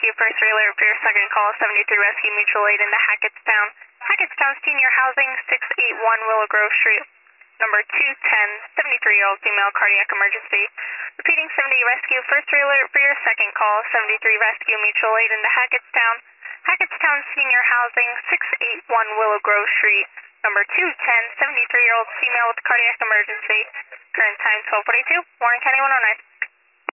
Rescue, first alert for your second call, 73 Rescue Mutual Aid into Hackettstown. Hackettstown Senior Housing, 681 Willow Grove Street. Number 210, 73-year-old female cardiac emergency. Repeating 70 Rescue, first alert for your second call, 73 Rescue Mutual Aid into Hackettstown. Hackettstown Senior Housing, 681 Willow Grove Street. Number 210, 73-year-old female with cardiac emergency. Current time 12:42, Warren County 109.